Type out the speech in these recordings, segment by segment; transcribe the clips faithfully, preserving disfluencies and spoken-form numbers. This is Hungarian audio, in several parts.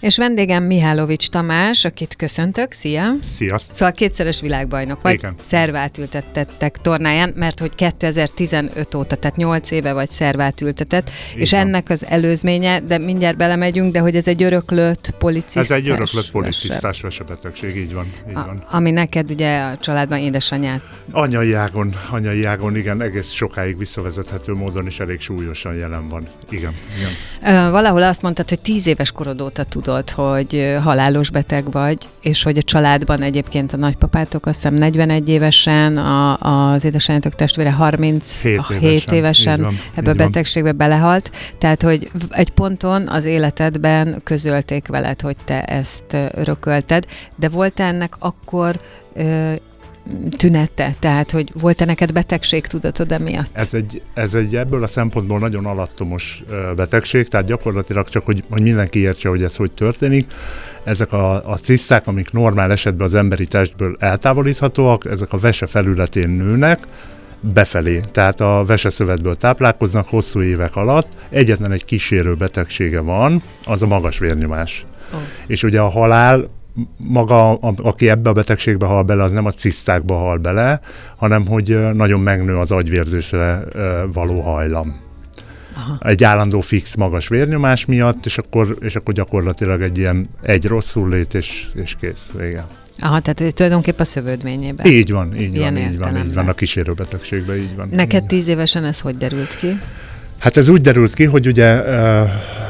És vendégem Mihálovics Tamás, akit köszöntök. Szia! Sziasztok! Szóval kétszeres világbajnok vagy, igen. szervátültettettek tornáján, mert hogy kétezer-tizenöt óta, tehát nyolc éve vagy szervátültetett, Így és van. ennek az előzménye, de mindjárt belemegyünk, de hogy ez egy öröklött policisztás. Ez egy öröklött policisztás vesebetegség, így van. Így a, van. Ami neked ugye a családban édesanyját. Anyai ágon, anyai ágon, igen, egész sokáig visszavezethető módon is elég súlyosan jelen van. Igen, igen. Ö, valahol azt mondtad, hogy tíz éves korod óta tudod, hogy halálos beteg vagy, és hogy a családban egyébként a nagypapátok azt hiszem negyvenegy évesen, a, az édesanyjátok testvére harminchét évesen van, ebbe a betegségbe belehalt. Tehát, hogy egy ponton az életedben közölték veled, hogy te ezt örökölted, de volt ennek akkor ö, tünete? Tehát, hogy volt-e neked betegségtudatod emiatt? Ez egy, ez egy ebből a szempontból nagyon alattomos betegség, tehát gyakorlatilag csak, hogy, hogy mindenki értse, hogy ez hogy történik. Ezek a, a ciszták, amik normál esetben az emberi testből eltávolíthatóak, ezek a vese felületén nőnek befelé, tehát a veseszövetből táplálkoznak hosszú évek alatt. Egyetlen egy kísérő betegsége van, az a magas vérnyomás. Oh. És ugye a halál maga, a, aki ebbe a betegségbe hal bele, az nem a cisztákba hal bele, hanem hogy nagyon megnő az agyvérzésre való hajlam. Aha. Egy állandó fix magas vérnyomás miatt, és akkor, és akkor gyakorlatilag egy ilyen egy rosszul lét, és, és kész, vége. Aha, tehát tulajdonképpen a szövődményében. Így van, így Ilyen van, így van, így van, a kísérőbetegségben így van. Neked így. tíz évesen ez hogy derült ki? Hát ez úgy derült ki, hogy ugye uh,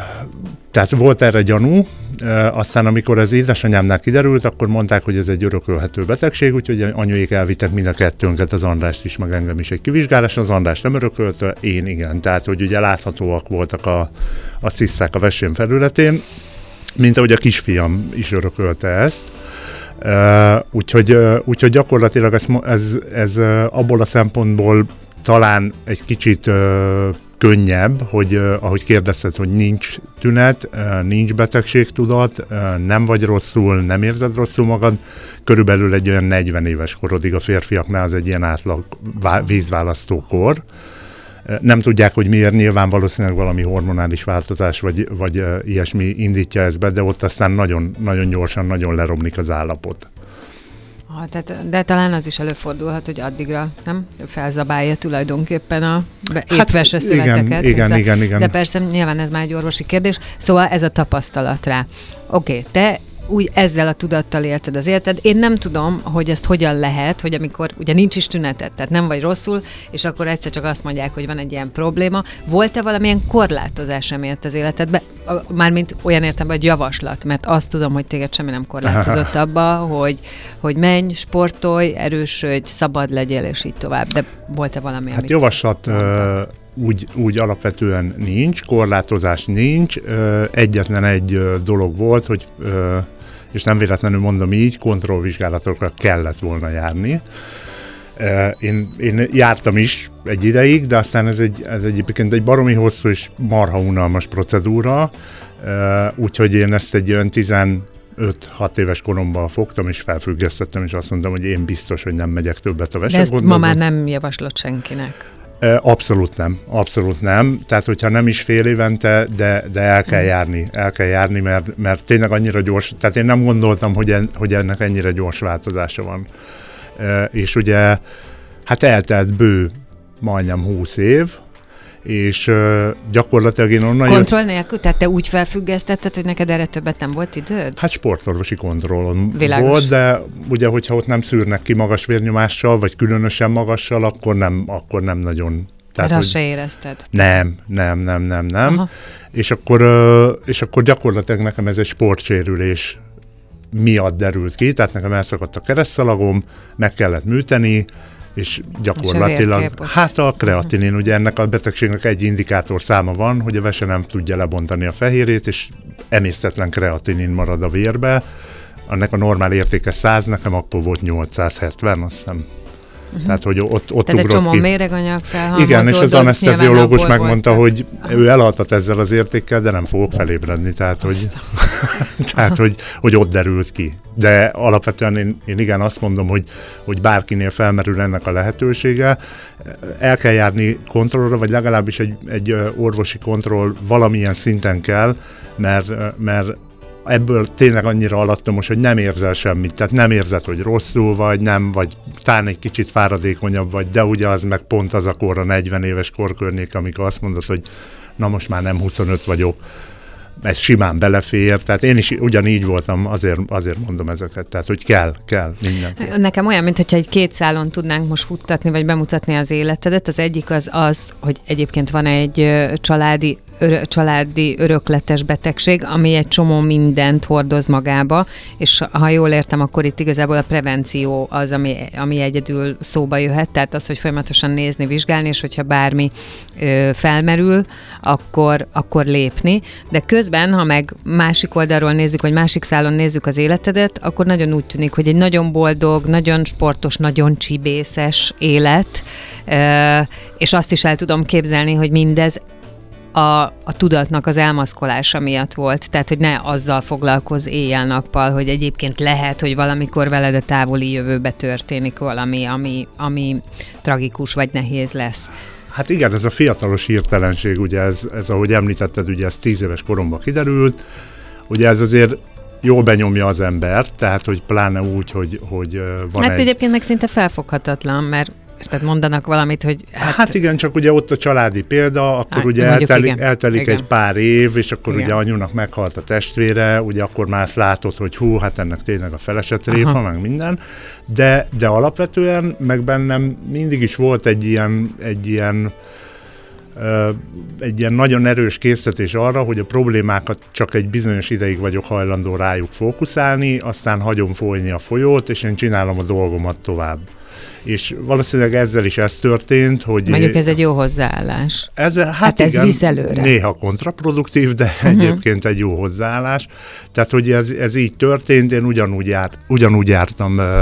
tehát volt erre gyanú, e, aztán amikor ez édesanyámnál kiderült, akkor mondták, hogy ez egy örökölhető betegség, úgyhogy anyuék elvittek mind a kettőnket, az Andrást is, meg engem is egy kivizsgálásra, az András nem örökölte, én igen. Tehát, hogy ugye láthatóak voltak a, a ciszták a vesém felületén, mint ahogy a kisfiam is örökölte ezt. E, úgyhogy, úgyhogy gyakorlatilag ez, ez, ez abból a szempontból talán egy kicsit uh, könnyebb, hogy uh, ahogy kérdezted, hogy nincs tünet, uh, nincs betegségtudat, uh, nem vagy rosszul, nem érzed rosszul magad, körülbelül egy olyan negyven éves korodig, a férfiaknál az egy ilyen átlag vá- vízválasztókor. Uh, nem tudják, hogy miért, nyilván valószínűleg valami hormonális változás, vagy, vagy uh, ilyesmi indítja ezt be, de ott aztán nagyon, nagyon gyorsan, nagyon leromlik az állapot. Ha, tehát, de talán az is előfordulhat, hogy addigra nem felzabálja tulajdonképpen a épp veseszöveteket. Igen, igen, igen, igen. De persze nyilván ez már egy orvosi kérdés. Szóval ez a tapasztalat rá. Oké, okay, te úgy ezzel a tudattal élted az életed. Én nem tudom, hogy ezt hogyan lehet, hogy amikor ugye nincs is tüneted, tehát nem vagy rosszul, és akkor egyszer csak azt mondják, hogy van egy ilyen probléma. Volt-e valamilyen korlátozás emiatt az életedben? Mármint olyan értelemben, hogy javaslat, mert azt tudom, hogy téged semmi nem korlátozott abba, hogy, hogy menj, sportolj, erősödj, szabad legyél, és így tovább. De volt-e valami, Hát javaslat uh, úgy, úgy alapvetően nincs, korlátozás nincs. Uh, egyetlen egy uh, dolog volt, hogy uh, és nem véletlenül mondom így, kontrollvizsgálatokra kellett volna járni. Uh, én, én jártam is egy ideig, de aztán ez, egy, ez egyébként egy baromi hosszú és marha unalmas procedúra, uh, úgyhogy én ezt egy olyan tizenöt-hat éves koromban fogtam, és felfüggesztettem, és azt mondtam, hogy én biztos, hogy nem megyek többet a vesegondozóba. De ezt ma már nem javaslott senkinek. Abszolút nem, abszolút nem. Tehát, hogyha nem is fél évente, de, de el kell járni, el kell járni, mert, mert tényleg annyira gyors, tehát én nem gondoltam, hogy, en, hogy ennek ennyire gyors változása van. E, és ugye, hát eltelt bő majdnem húsz év, és uh, gyakorlatilag én onnan Kontroll jött... nélkül? Tehát te úgy felfüggesztetted, hogy neked erre többet nem volt időd? Hát sportorvosi kontrollon Világos. volt, de ugye, hogyha ott nem szűrnek ki magas vérnyomással, vagy különösen magassal, akkor nem, akkor nem nagyon... Tehát, hogy... se érezted? Nem, nem, nem, nem, nem. Aha. És akkor, uh, és akkor gyakorlatilag nekem ez egy sportsérülés miatt derült ki, tehát nekem elszakadt a keresztszalagom, meg kellett műteni, és gyakorlatilag, hát a kreatinin, ugye ennek a betegségnek egy indikátor száma van, hogy a vese nem tudja lebontani a fehérjét, és emésztetlen kreatinin marad a vérbe. Ennek a normál értéke száz, nekem akkor volt nyolcszázhetven, azt hiszem. Uh-huh. Tehát, hogy ott, ott Tehát ugrott egy csomó méreganyag felhalmozódott. Igen, és az aneszteziológus megmondta, volt, hogy aha. ő elaltat ezzel az értékkel, de nem fogok felébredni. Tehát, hogy, tehát hogy, hogy ott derült ki. De alapvetően én, én igen azt mondom, hogy, hogy bárkinél felmerül ennek a lehetősége. El kell járni kontrollra, vagy legalábbis egy, egy orvosi kontroll valamilyen szinten kell, mert, mert ebből tényleg annyira alattomos, hogy nem érzel semmit, tehát nem érzed, hogy rosszul vagy, nem, vagy talán egy kicsit fáradékonyabb vagy, de ugye az meg pont az a kor, a negyven éves korkörnyék, amikor azt mondod, hogy na most már nem huszonöt vagyok, ez simán belefér, tehát én is ugyanígy voltam, azért, azért mondom ezeket, tehát hogy kell, kell mindent. Nekem olyan, mintha egy két szálon tudnánk most futtatni, vagy bemutatni az életedet. Az egyik az az, hogy egyébként van egy családi Örö, családi örökletes betegség, ami egy csomó mindent hordoz magába, és ha jól értem, akkor itt igazából a prevenció az, ami, ami egyedül szóba jöhet, tehát az, hogy folyamatosan nézni, vizsgálni, és hogyha bármi ö, felmerül, akkor, akkor lépni. De közben, ha meg másik oldalról nézzük, vagy másik szálon nézzük az életedet, akkor nagyon úgy tűnik, hogy egy nagyon boldog, nagyon sportos, nagyon csibészes élet, ö, és azt is el tudom képzelni, hogy mindez A, a tudatnak az elmaszkolása miatt volt. Tehát, hogy ne azzal foglalkozz éjjel-nappal, hogy egyébként lehet, hogy valamikor veled a távoli jövőbe történik valami, ami, ami tragikus vagy nehéz lesz. Hát igen, ez a fiatalos hirtelenség, ugye ez, ez ahogy említetted, ugye ez tíz éves koromban kiderült, ugye ez azért jól benyomja az embert, tehát, hogy pláne úgy, hogy, hogy van hát egy... egyébként meg szinte felfoghatatlan, mert tehát mondanak valamit, hogy... Hát, hát igen, csak ugye ott a családi példa, akkor hát, ugye eltelik, igen, eltelik igen. egy pár év, és akkor igen. ugye anyunak meghalt a testvére, ugye akkor már azt látod, hogy hú, hát ennek tényleg a felese tréfa, meg minden, de, de alapvetően meg bennem mindig is volt egy ilyen, egy ilyen egy ilyen nagyon erős késztetés arra, hogy a problémákat csak egy bizonyos ideig vagyok hajlandó rájuk fókuszálni, aztán hagyom folyni a folyót, és én csinálom a dolgomat tovább. És valószínűleg ezzel is ez történt, hogy... Mondjuk ez egy jó hozzáállás. Ez, hát, hát igen, ez visz előre. Néha kontraproduktív, de uh-huh. egyébként egy jó hozzáállás. Tehát, hogy ez, ez így történt, én ugyanúgy, jár, ugyanúgy jártam, uh,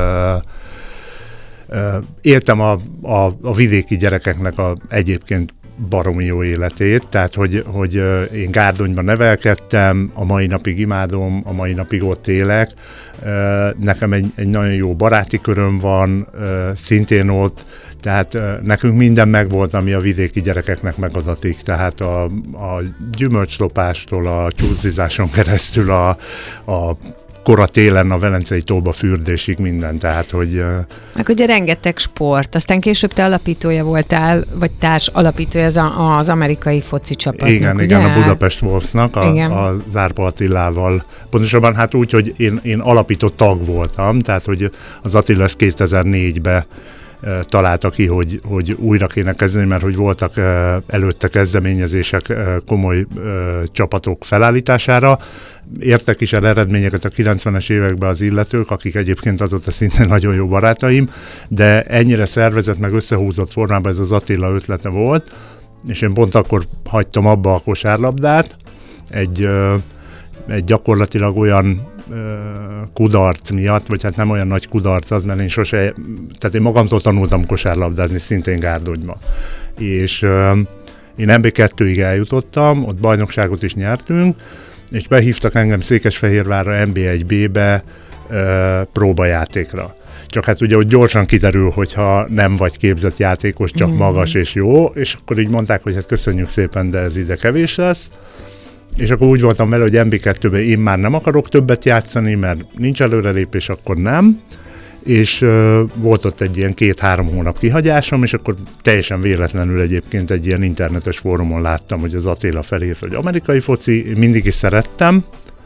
uh, éltem a, a, a vidéki gyerekeknek a egyébként baromi jó életét, tehát, hogy, hogy uh, én Gárdonyban nevelkedtem, a mai napig imádom, a mai napig ott élek. Uh, nekem egy, egy nagyon jó baráti köröm van, uh, szintén ott, tehát uh, nekünk minden megvolt, ami a vidéki gyerekeknek megadatik, tehát a, a gyümölcslopástól, a csúszizáson keresztül a, a kora télen a Velencei tóba fürdésig minden, tehát, hogy... Meg ugye rengeteg sport, aztán később te alapítója voltál, vagy társ alapítója az, a, az amerikai foci csapatnak, igen, ugye? igen, a Budapest Wolvesnak, a, a Zárpa Attilával. Pontosabban hát úgy, hogy én, én alapító tag voltam, tehát, hogy az Attila ezt kétezer-négyben találta ki, hogy, hogy újra kéne kezdeni, mert hogy voltak előtte kezdeményezések komoly csapatok felállítására. Értek is el eredményeket a kilencvenes években az illetők, akik egyébként azóta szintén nagyon jó barátaim, de ennyire szervezett, meg összehúzott formában ez az Attila ötlete volt, és én pont akkor hagytam abba a kosárlabdát, egy, egy gyakorlatilag olyan kudarc miatt, vagy hát nem olyan nagy kudarc az, mert én sose, tehát én magamtól tanultam kosárlabdázni szintén Gárdonyba. És uh, én em bé kettőig eljutottam, ott bajnokságot is nyertünk, és behívtak engem Székesfehérvárra em bé egy bé-be uh, próbajátékra. Csak hát ugye, hogy gyorsan kiderül, hogyha nem vagy képzett játékos, csak mm. magas és jó, és akkor így mondták, hogy hát köszönjük szépen, de ez ide kevés lesz. És akkor úgy voltam vele, hogy em bé kettőben én már nem akarok többet játszani, mert nincs előrelépés, akkor nem. És uh, volt ott egy ilyen két-három hónap kihagyásom, és akkor teljesen véletlenül egyébként egy ilyen internetes fórumon láttam, hogy az Attila felírt, hogy amerikai foci, én mindig is szerettem,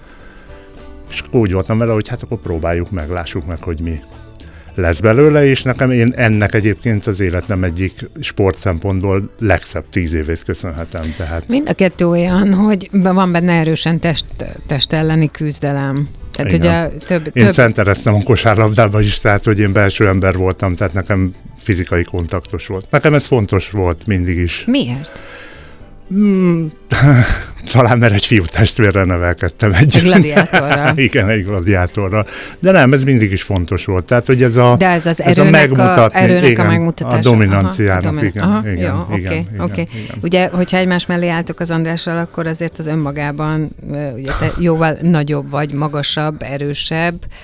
és akkor úgy voltam vele, hogy hát akkor próbáljuk meg, lássuk meg, hogy mi lesz belőle, és nekem én ennek egyébként az életem egyik sport szempontból legszebb tíz évét köszönhetem. Tehát. Mind a kettő olyan, hogy van benne erősen test, test elleni küzdelem. Tehát ugye több, én több... centereztem a kosárlabdában is, tehát hogy én belső ember voltam, tehát nekem fizikai kontaktos volt. Nekem ez fontos volt mindig is. Miért? Hmm, talán mert egy fiú testvérrel nevelkedtem. Egy, egy gladiátorral. Igen, egy gladiátorral. De nem, ez mindig is fontos volt. Tehát, hogy ez a, De ez az ez erőnek, a megmutatni, a, erőnek igen, a megmutatása. A dominanciának, aha, a domin- igen, aha, igen, jó, igen, okay, igen, okay. igen. Ugye, hogyha egymás mellé álltok az Andrással, akkor azért az önmagában ugye te jóval nagyobb vagy, magasabb, erősebb,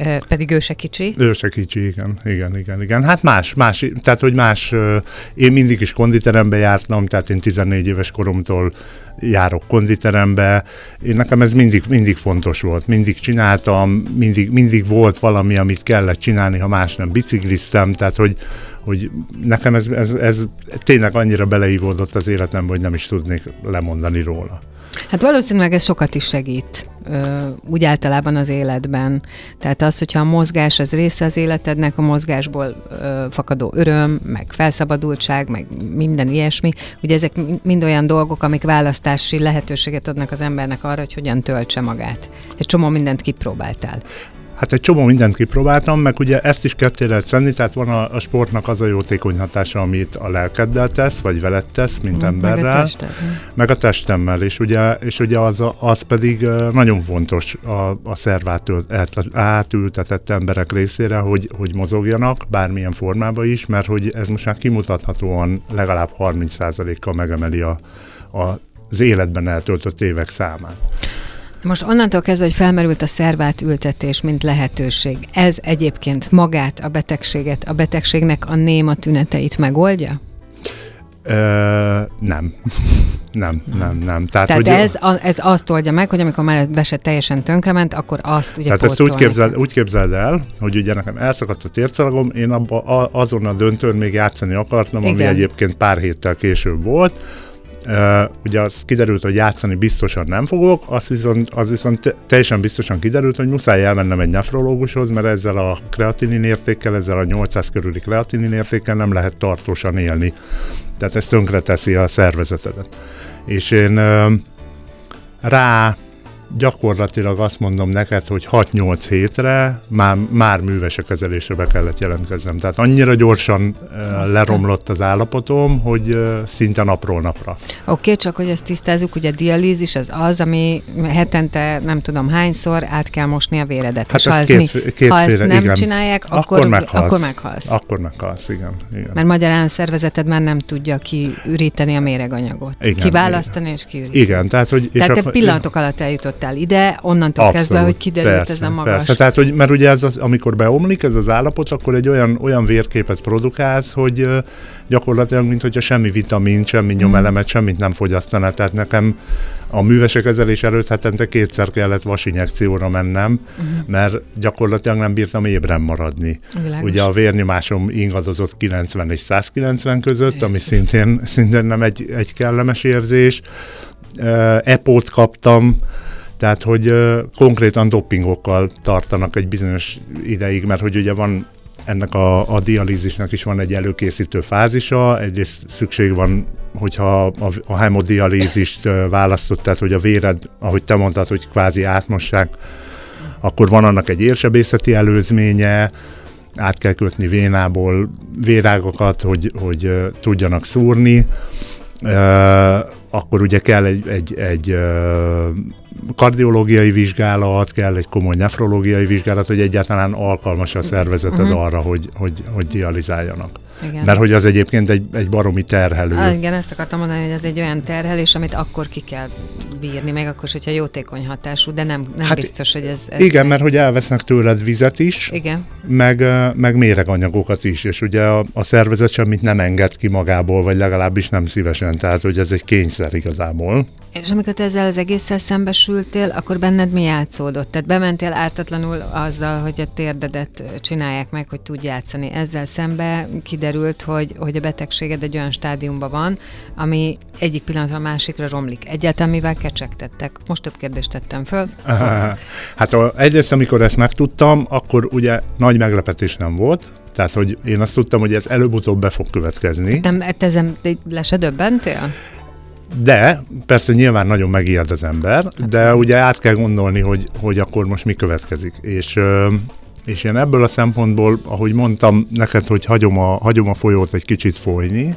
Pedig ő se kicsi. Ő se kicsi, igen, igen, igen, igen. Hát más, más, tehát hogy más, én mindig is konditerembe jártam, tehát én tizennégy éves koromtól járok konditerembe. Én nekem ez mindig, mindig fontos volt, mindig csináltam, mindig, mindig volt valami, amit kellett csinálni, ha más nem bicikliztem, tehát hogy, hogy nekem ez, ez, ez tényleg annyira beleívódott az életembe, hogy nem is tudnék lemondani róla. Hát valószínűleg ez sokat is segít, úgy általában az életben. Tehát az, hogyha a mozgás az része az életednek, a mozgásból fakadó öröm, meg felszabadultság, meg minden ilyesmi, ugye ezek mind olyan dolgok, amik választási lehetőséget adnak az embernek arra, hogy hogyan töltse magát. Egy csomó mindent kipróbáltál. Hát egy csomó mindent kipróbáltam, meg ugye ezt is ketté lehet tenni, tehát van a, a sportnak az a jótékony hatása, amit a lelkeddel tesz, vagy veled tesz, mint mm, emberrel, meg a, tested. meg a testemmel, és ugye, és ugye az, az pedig nagyon fontos a, a szerv átültetett emberek részére, hogy, hogy mozogjanak, bármilyen formában is, mert hogy ez most már kimutathatóan legalább harminc százalékkal megemeli a, a, az életben eltöltött évek számát. Most onnantól kezdve, hogy felmerült a szervátültetés, mint lehetőség, ez egyébként magát, a betegséget, a betegségnek a néma tüneteit megoldja? Ö, nem. nem, nem, nem. Tehát, Tehát hogy ez, a, ez azt oldja meg, hogy amikor már be se teljesen tönkrement, akkor azt ugye Tehát ezt úgy képzeld, úgy képzeld el, hogy ugye nekem elszakadt a térszalagom, én abba, a, azon a döntőn még játszani akartam, igen. ami egyébként pár héttel később volt. Uh, ugye az kiderült, hogy játszani biztosan nem fogok, az viszont, az viszont teljesen biztosan kiderült, hogy muszáj elmennem egy nefrológushoz, mert ezzel a kreatinin értékkel, ezzel a nyolcszáz körüli kreatinin értékkel nem lehet tartósan élni. Tehát ez tönkreteszi a szervezetedet. És én uh, rá gyakorlatilag azt mondom neked, hogy hat-nyolc hétre már, már művesekezelésre be kellett jelentkeznem. Tehát annyira gyorsan uh, leromlott az állapotom, hogy uh, szinte napról napra. Oké, okay, csak hogy ezt tisztázzuk, ugye a dialízis az az, ami hetente nem tudom hányszor át kell mosni a véredet. Hát és ha, két, ezt, két ha ezt nem igen. csinálják, akkor, akkor, meghalsz. akkor meghalsz. Akkor meghalsz, igen. igen. Mert magyarán a szervezeted már nem tudja kiüríteni a méreganyagot. Igen, kiválasztani igen. és kiüríteni. Igen, tehát hogy... Tehát te akkor, pillanatok alatt eljutott ide, onnantól abszolút, kezdve, hogy kiderült persze, ez a magas. Persze, tehát, hogy, mert ugye ez az, amikor beomlik ez az állapot, akkor egy olyan, olyan vérképet produkálsz, hogy uh, gyakorlatilag, mint hogyha semmi vitamin, semmi nyomelemet, semmit nem fogyasztana. Tehát nekem a művesekezelés előtt hetente kétszer kellett vasinjekcióra mennem, uh-huh. mert gyakorlatilag nem bírtam ébren maradni. Világos. Ugye a vérnyomásom ingadozott kilencven és száz kilencven között, Jézus. ami szintén, szintén nem egy, egy kellemes érzés. Uh, epót kaptam, tehát, hogy uh, konkrétan dopingokkal tartanak egy bizonyos ideig, mert hogy ugye van ennek a, a dialízisnek is van egy előkészítő fázisa, egyrészt szükség van, hogyha a, a hemodialízist uh, választott, tehát hogy a véred, ahogy te mondtad, hogy kvázi átmossák, akkor van annak egy érsebészeti előzménye, át kell kötni vénából vérágokat, hogy, hogy uh, tudjanak szúrni. Uh, akkor ugye kell egy, egy, egy uh, kardiológiai vizsgálat, kell egy komoly nefrológiai vizsgálat, hogy egyáltalán alkalmas a szervezeted uh-huh. arra, hogy, hogy, hogy dializáljanak. Igen. Mert hogy az egyébként egy, egy baromi terhelő. Ah, igen, ezt akartam mondani, hogy ez egy olyan terhelés, amit akkor ki kell bírni, még akkor is, hogyha jótékony hatású, de nem, nem hát biztos, hogy ez... ez igen, meg... mert hogy elvesznek tőled vizet is, igen. Meg, meg méreganyagokat is, és ugye a, a szervezet semmit nem enged ki magából, vagy legalábbis nem szívesen, tehát hogy ez egy kényszer igazából. És amikor te ezzel az egésszel szembesültél, akkor benned mi játszódott? Tehát bementél ártatlanul azzal, hogy a térdedet csinálják meg, hogy tudj játszani. Ezzel szembe kiderült, hogy, hogy a betegséged egy olyan stádiumban van, ami egyik pillanatra a másikra romlik. Egyáltalán mivel kecsegtettek? Most több kérdést tettem föl. Hát a, egyrészt, amikor ezt megtudtam, akkor ugye nagy meglepetés nem volt. Tehát, hogy én azt tudtam, hogy ez előbb-utóbb be fog következni. Nem, te ezen le se döbbentél? De, persze nyilván nagyon megijed az ember, de ugye át kell gondolni, hogy, hogy akkor most mi következik. És, és én ebből a szempontból, ahogy mondtam neked, hogy hagyom a, hagyom a folyót egy kicsit folyni,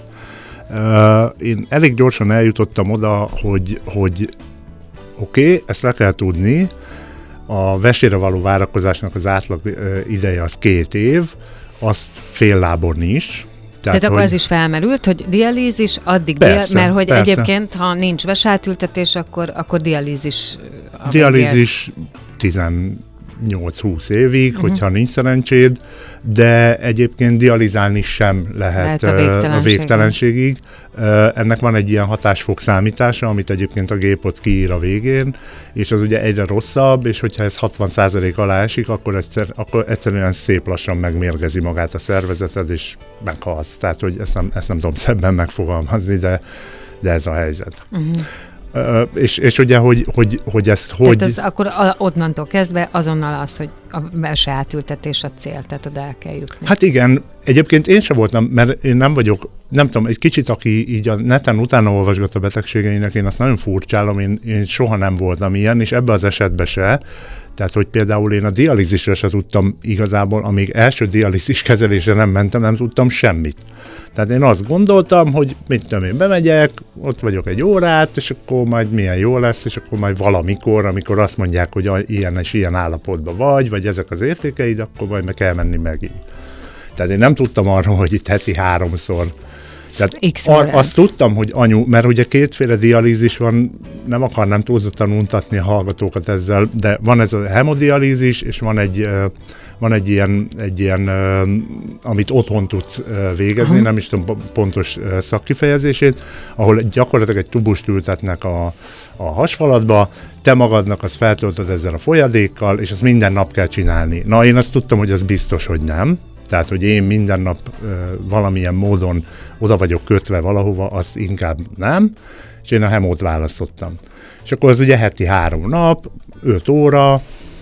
én elég gyorsan eljutottam oda, hogy, hogy oké, okay, ezt le kell tudni, a vesére való várakozásnak az átlag ideje az két év, azt fél lábon is. Tehát, Tehát akkor hogy... ez is felmerült, hogy dialízis, addig, persze, dia, mert hogy persze. egyébként, ha nincs vesátültetés, akkor, akkor dialízis. Dialízis tizen nyolc-húsz évig, uh-huh. hogyha nincs szerencséd, de egyébként dializálni sem lehet, lehet a, végtelenség. a végtelenségig. Ennek van egy ilyen hatásfok számítása, amit egyébként a gép ott kiír a végén, és az ugye egyre rosszabb, és hogyha ez hatvan százalék alá esik, akkor, egyszer, akkor egyszerűen szép lassan megmérgezi magát a szervezeted, és meghalsz. Tehát, hogy ezt nem, ezt nem tudom szebben megfogalmazni, de, de ez a helyzet. Uh-huh. Uh, és, és ugye, hogy, hogy, hogy ezt hogy... Tehát az akkor onnantól kezdve azonnal az, hogy a belső átültetés a cél, tehát oda el kell jutni. Hát igen, egyébként én sem voltam, mert én nem vagyok, nem tudom, egy kicsit, aki így a neten utána olvasgat a betegségeinek, én azt nagyon furcsálom, én, én soha nem voltam ilyen, és ebbe az esetben se. Tehát, hogy például én a dialízisre se tudtam igazából, amíg első dialízis kezelésre nem mentem, nem tudtam semmit. Tehát én azt gondoltam, hogy mit tudom én, bemegyek, ott vagyok egy órát, és akkor majd milyen jó lesz, és akkor majd valamikor, amikor azt mondják, hogy ilyen és ilyen állapotban vagy, vagy ezek az értékeid, akkor majd meg kell menni megint. Tehát én nem tudtam arról, hogy itt heti háromszor. Tehát ar- azt tudtam, hogy anyu, mert ugye kétféle dialízis van, nem akarnám túlzottan untatni a hallgatókat ezzel, de van ez a hemodialízis, és van egy, van egy ilyen, egy ilyen amit otthon tudsz végezni, uh-huh. nem is tudom pontos szakkifejezését, ahol gyakorlatilag egy tubust ültetnek a, a hasfalatba, te magadnak azt feltöltöd ezzel a folyadékkal, és azt minden nap kell csinálni. Na, én azt tudtam, hogy az biztos, hogy nem. Tehát, hogy én minden nap uh, valamilyen módon oda vagyok kötve valahova, azt inkább nem, és én a hemót választottam. És akkor az ugye heti három nap, öt óra,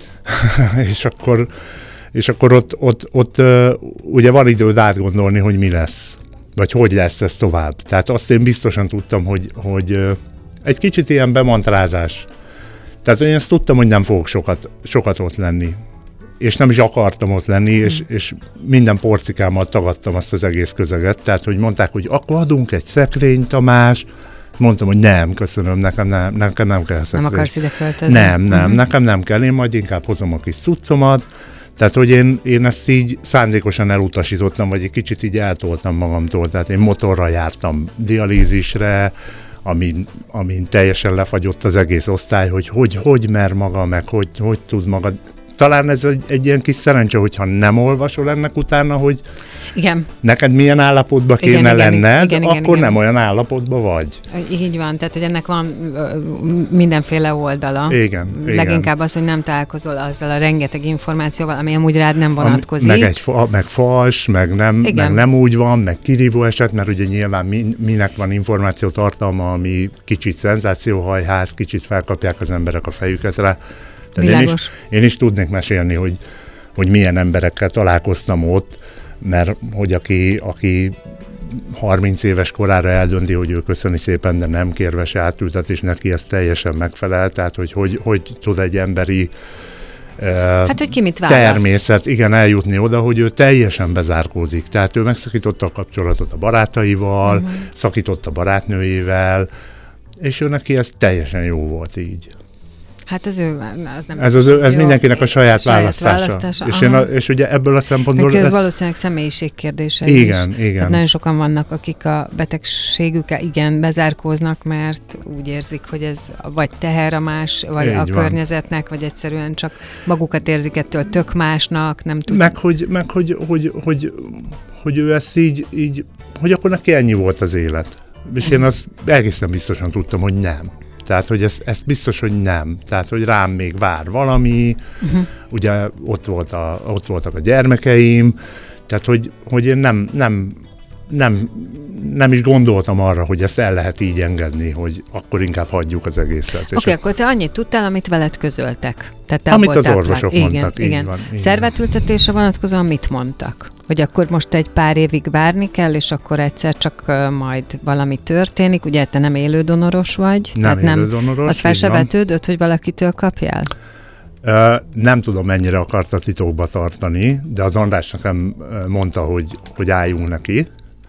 és akkor, és akkor ott, ott, ott uh, ugye van időd átgondolni, hogy mi lesz, vagy hogy lesz ez tovább. Tehát azt én biztosan tudtam, hogy, hogy uh, egy kicsit ilyen bemantrázás. Tehát én ezt tudtam, hogy nem fogok sokat, sokat ott lenni. És nem is akartam ott lenni, hmm. és, és minden porcikámmal tagadtam azt az egész közeget. Tehát, hogy mondták, hogy akkor adunk egy szekrényt, Tamás. Mondtam, hogy nem, köszönöm, nekem nem, nekem nem kell szekrény. Nem akarsz ide költözni? Nem, nem, uh-huh. nekem nem kell, én majd inkább hozom a kis cuccomat. Tehát, hogy én, én ezt így szándékosan elutasítottam, vagy egy kicsit így eltoltam magamtól. Tehát én motorra jártam dialízisre, amin, amin teljesen lefagyott az egész osztály, hogy hogy, hogy mer maga, meg hogy, hogy tud maga. Talán ez egy, egy ilyen kis szerencse, hogyha nem olvasol ennek utána, hogy igen. neked milyen állapotban kéne igen, lenned, igen, igen, akkor igen. nem olyan állapotban vagy. Így van, tehát hogy ennek van mindenféle oldala. Igen. Leginkább igen. az, hogy nem találkozol azzal a rengeteg információval, ami amúgy rád nem vonatkozik. Meg, egy fa, meg fals, meg nem, meg nem úgy van, meg kirívó eset, mert ugye nyilván min, minek van információ tartalma, ami kicsit szenzációhajház, kicsit felkapják az emberek a fejüket rá. Én is, én is tudnék mesélni, hogy, hogy milyen emberekkel találkoztam ott, mert hogy aki, aki harminc éves korára eldönti, hogy ő köszöni szépen, de nem kérve se átültetés, neki ez teljesen megfelel, tehát hogy hogy, hogy tud egy emberi uh, hát, hogy ki mit választ. természet igen, eljutni oda, hogy ő teljesen bezárkózik. Tehát ő megszakította a kapcsolatot a barátaival, uh-huh. szakította a barátnőjével, és ő neki ez teljesen jó volt így. Hát ez ő, az nem... Ez, az ő, ez mindenkinek a saját, saját választása. választása. És, én a, és ugye ebből a szempontból... Meg ez valószínűleg személyiségkérdése igen, is. igen. Tehát nagyon sokan vannak, akik a betegségükkel igen bezárkóznak, mert úgy érzik, hogy ez vagy teher a más, vagy így a van. környezetnek, vagy egyszerűen csak magukat érzik ettől tök másnak, nem tudom. Meg, hogy, meg hogy, hogy, hogy, hogy ő ezt így, így, hogy akkor neki ennyi volt az élet. És én azt egészen biztosan tudtam, hogy nem. Tehát, hogy ezt, ezt biztos, hogy nem. Tehát, hogy rám még vár valami, uh-huh. ugye ott, volt a, ott voltak a gyermekeim, tehát, hogy, hogy én nem, nem, nem, nem is gondoltam arra, hogy ezt el lehet így engedni, hogy akkor inkább hagyjuk az egészet. Oké, okay, akkor te annyit tudtál, amit veled közöltek. Tehát te amit az orvosok igen, mondtak. Igen. Így van, így Szervetültetésre vonatkozóan mit mondtak? Hogy akkor most egy pár évig várni kell, és akkor egyszer csak uh, majd valami történik. Ugye te nem élődonoros vagy. Nem élődonoros. Az fel se vetődött, hogy valakitől kapjál? Uh, nem tudom, mennyire akarta titokba tartani, de az András nekem mondta, hogy, hogy álljunk neki,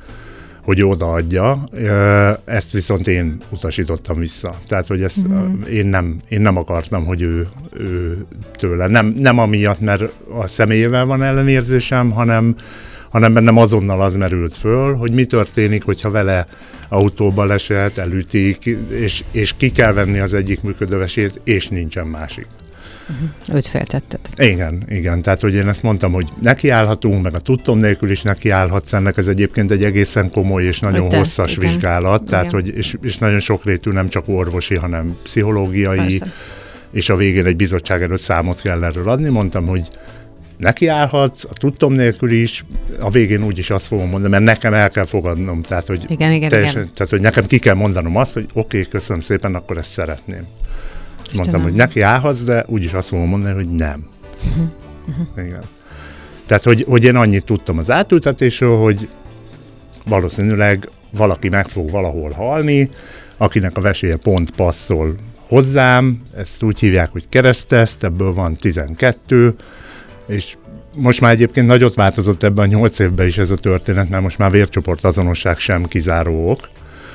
hogy odaadja. Ezt viszont én utasítottam vissza. Tehát, hogy ezt mm. én, nem, én nem akartam, hogy ő, ő tőle. Nem, nem amiatt, mert a személyével van ellenérzésem, hanem, hanem bennem azonnal az merült föl, hogy mi történik, hogyha vele autóba leset, elütik, és, és ki kell venni az egyik működővesét, és nincsen másik. Uh-huh. Őt féltetted. Igen, igen. Tehát, hogy én ezt mondtam, hogy nekiállhatunk, meg a tudtom nélkül is nekiállhatsz ennek. Ez egyébként egy egészen komoly és nagyon te, hosszas igen. vizsgálat. Igen. Tehát, hogy és, és nagyon sokrétű, nem csak orvosi, hanem pszichológiai, persze. és a végén egy bizottság előtt számot kell erről adni. Mondtam, hogy nekiállhatsz, a tudtom nélkül is, a végén úgyis azt fogom mondani, mert nekem el kell fogadnom. Tehát, hogy, igen, igen, teljesen, igen. tehát, hogy nekem ki kell mondanom azt, hogy oké, okay, köszönöm szépen, akkor ezt szeretném. Istenem. Mondtam, hogy neki állhatsz, de úgyis azt fogom mondani, hogy nem. Uh-huh. Uh-huh. Igen. Tehát, hogy, hogy én annyit tudtam az átültetésről, hogy valószínűleg valaki meg fog valahol halni, akinek a veséje pont passzol hozzám, ezt úgy hívják, hogy kereszteszt, ebből van tizenkettő, és most már egyébként nagyot változott ebben a nyolc évben is ez a történet, mert most már vércsoport azonosság sem kizáró ok.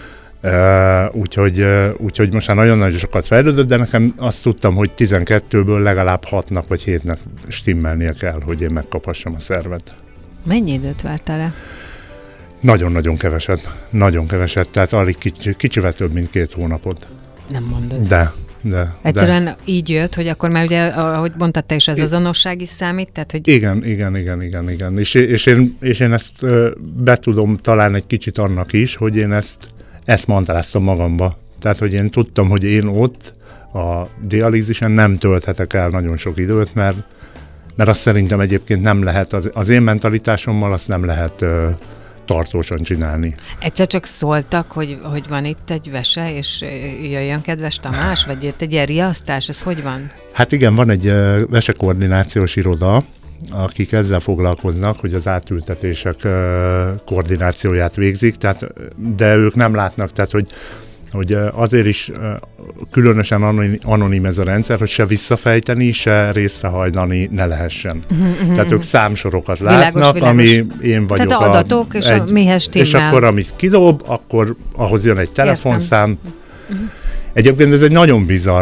Uh, úgyhogy, uh, úgyhogy most már nagyon nagyon sokat fejlődött, de nekem azt tudtam, hogy tizenkettőből legalább hatnak vagy hétnek stimmelnie kell, hogy én megkaphassam a szervet. Mennyi időt vártál rá? Nagyon-nagyon keveset. Nagyon keveset, tehát alig kicsi, kicsivel több, mint két hónapot. Nem mondod. De, de. Egyszerűen de. Így jött, hogy akkor már ugye, ahogy mondtad te is, az azonosság is számít? Tehát, hogy... Igen, igen, igen, igen, igen. És, és, én, és én ezt be tudom talán egy kicsit annak is, hogy én ezt Ezt mantráztam magamba. Tehát, hogy én tudtam, hogy én ott a dialízisen nem tölthetek el nagyon sok időt, mert, mert azt szerintem egyébként nem lehet, az, az én mentalitásommal azt nem lehet uh, tartósan csinálni. Egyszer csak szóltak, hogy, hogy van itt egy vese, és jöjjön kedves Tamás, vagy itt egy ilyen riasztás, ez hogy van? Hát igen, van egy uh, vesekoordinációs iroda, akik ezzel foglalkoznak, hogy az átültetések uh, koordinációját végzik, tehát, de ők nem látnak, tehát hogy, hogy azért is uh, különösen anonim, anonim ez a rendszer, hogy se visszafejteni, se részrehajlani ne lehessen. Uh-huh. Tehát ők számsorokat látnak, világos, világos. Ami én vagyok. Tehát a adatok a, és egy, a mihez stimmel. És akkor amit kidob, akkor ahhoz jön egy telefonszám. Uh-huh. Egyébként ez egy nagyon bizarr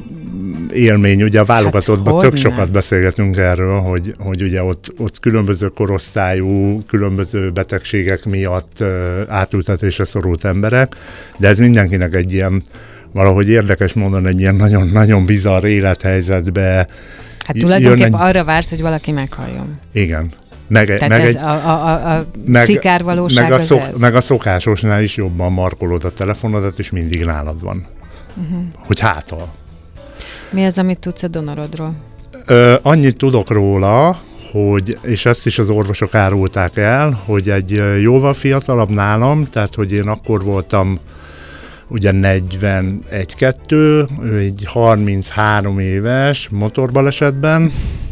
élmény, ugye a válogatottban hát, tök sokat beszélgetünk erről, hogy, hogy ugye ott, ott különböző korosztályú, különböző betegségek miatt uh, átültetésre szorult emberek, de ez mindenkinek egy ilyen, valahogy érdekes módon egy ilyen nagyon-nagyon bizarr élethelyzetbe. Hát tulajdonképpen egy... arra vársz, hogy valaki meghalljon. Igen. Meg, Tehát meg ez egy, a, a, a meg, szikárvalóság meg a, szok, ez? meg a szokásosnál is jobban markolod a telefonodat, és mindig nálad van. Uh-huh. Hogy hátal. Mi az, amit tudsz a donorodról? Ö, annyit tudok róla, hogy, és ezt is az orvosok árulták el, hogy egy jóval fiatalabb nálam, tehát hogy én akkor voltam ugye negyvenegy kettő, ő egy harminchárom éves motorbalesetben,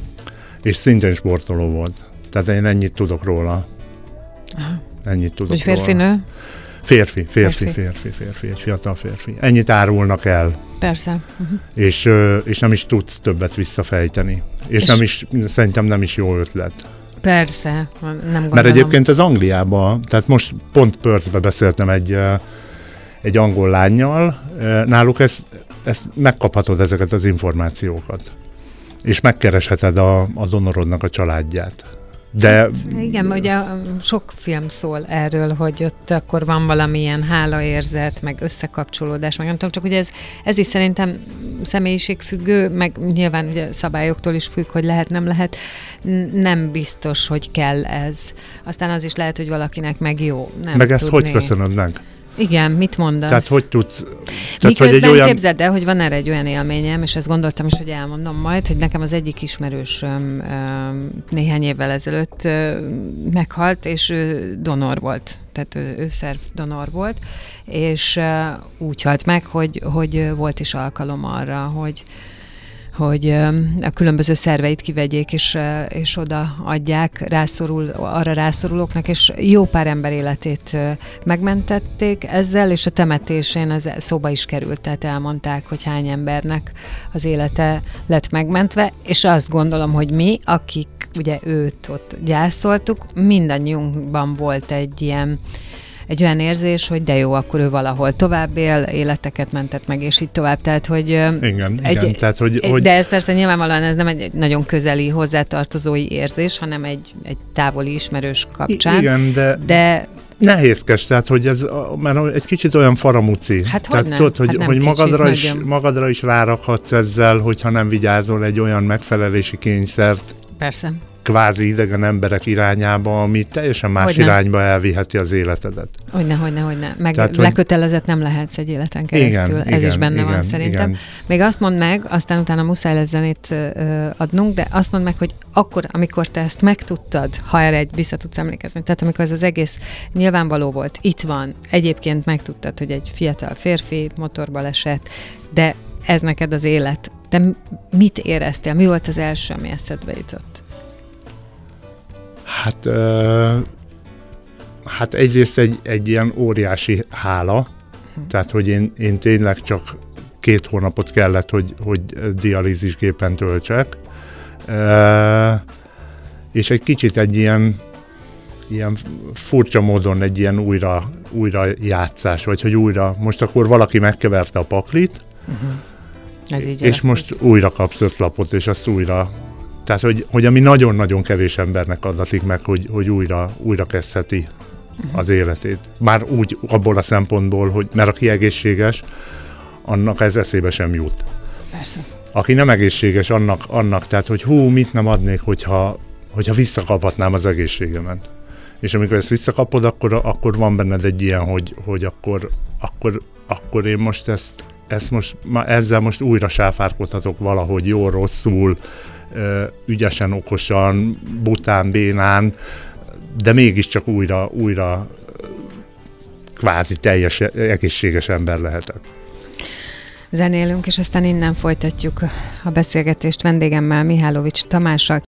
és szintén sportoló volt. Tehát én ennyit tudok róla. Aha. Ennyit tudok hogy férfi, róla. nő? Férfi, férfi, férfi, férfi, férfi, egy fiatal férfi. Ennyit árulnak el. Persze. Uh-huh. És, és nem is tudsz többet visszafejteni. És, és nem is, szerintem nem is jó ötlet. Persze, nem gondolom. Mert egyébként az Angliában, tehát most pont Perthben beszéltem egy, egy angol lánnyal, náluk ezt, ezt megkaphatod ezeket az információkat. És megkeresheted a, a donorodnak a családját. De... Igen, ugye sok film szól erről, hogy ott akkor van valamilyen hálaérzet, meg összekapcsolódás, meg nem tudom, csak ugye ez, ez is szerintem személyiségfüggő, meg nyilván ugye szabályoktól is függ, hogy lehet, nem lehet. Nem biztos, hogy kell ez. Aztán az is lehet, hogy valakinek meg jó. Nem meg ezt tudni. Hogy köszönöd meg? Igen, mit mondasz? Tehát hogy tudsz... Tehát, miközben hogy egy olyan... képzeld el, hogy van erre egy olyan élményem, és ezt gondoltam is, hogy elmondom majd, hogy nekem az egyik ismerősöm néhány évvel ezelőtt meghalt, és ő donor volt. Tehát ő, ő szervdonor volt, és úgy halt meg, hogy, hogy volt is alkalom arra, hogy hogy a különböző szerveit kivegyék, és, és oda adják rászorul, arra rászorulóknak, és jó pár ember életét megmentették ezzel, és a temetésén az szóba is került, tehát elmondták, hogy hány embernek az élete lett megmentve, és azt gondolom, hogy mi, akik ugye őt ott gyászoltuk, mindannyiunkban volt egy ilyen egy olyan érzés, hogy de jó, akkor ő valahol tovább él, életeket mentett meg, és így tovább. Tehát, hogy igen, egy, igen. Tehát, hogy, egy, hogy... De ez persze nyilvánvalóan ez nem egy nagyon közeli hozzátartozói érzés, hanem egy, egy távoli ismerős kapcsán. Igen, de... de nehézkes, tehát, hogy ez mert egy kicsit olyan faramuci. Hát tehát, hogy tudod, hogy, hát hogy kicsit, magadra, is, nagyon. magadra is rárakhatsz ezzel, hogyha nem vigyázol egy olyan megfelelési kényszert, persze. kvázi idegen emberek irányába, ami teljesen más Hogyne. irányba elviheti az életedet. Hogyne, hogyne, hogyne. Meg Tehát, lekötelezett nem lehetsz egy életen keresztül. Igen, Ez igen, is benne igen, van szerintem. Igen. Még azt mondd meg, aztán utána muszáj lesz zenét ö, adnunk, de azt mondd meg, hogy akkor, amikor te ezt megtudtad, ha erre egy vissza tudsz emlékezni, tehát amikor ez az egész nyilvánvaló volt, itt van, egyébként megtudtad, hogy egy fiatal férfi motorba esett, de ez neked az élet. Te mit éreztél? Mi volt az első, ami eszedbe jutott? Hát, uh, hát egyrészt egy, egy ilyen óriási hála, hm. tehát, hogy én, én tényleg csak két hónapot kellett, hogy, hogy dialízisgépen töltsek, uh, és egy kicsit egy ilyen, ilyen furcsa módon egy ilyen újra, újra játszás, vagy hogy újra, most akkor valaki megkeverte a paklit, uh-huh. Ez így és most újra kapsz öt lapot, és azt újra. Tehát, hogy, hogy ami nagyon-nagyon kevés embernek adatik meg, hogy, hogy újra, újra kezdheti uh-huh. az életét. Már úgy abból a szempontból, hogy mert aki egészséges, annak ez eszébe sem jut. Persze. Aki nem egészséges, annak, annak tehát, hogy hú, mit nem adnék, hogyha, hogyha visszakaphatnám az egészségemet. És amikor ezt visszakapod, akkor, akkor van benned egy ilyen, hogy, hogy akkor, akkor, akkor én most ezt, ezt most, ezzel most újra sáfárkodhatok valahogy jól, rosszul, ügyesen, okosan, bután, bénán, de mégiscsak újra, újra kvázi teljes, egészséges ember lehetek. Zenélünk, és aztán innen folytatjuk a beszélgetést vendégemmel, Mihálovics Tamással.